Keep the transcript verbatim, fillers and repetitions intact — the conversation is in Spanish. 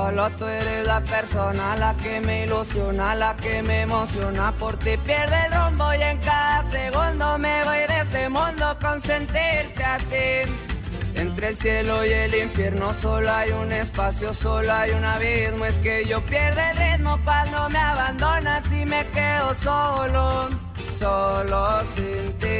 Solo tú eres la persona, la que me ilusiona, la que me emociona. Por ti pierdo el rumbo y en cada segundo me voy de este mundo con sentirte a ti. Entre el cielo y el infierno solo hay un espacio, solo hay un abismo. Es que yo pierdo el ritmo cuando me abandonas y me quedo solo, solo sin ti.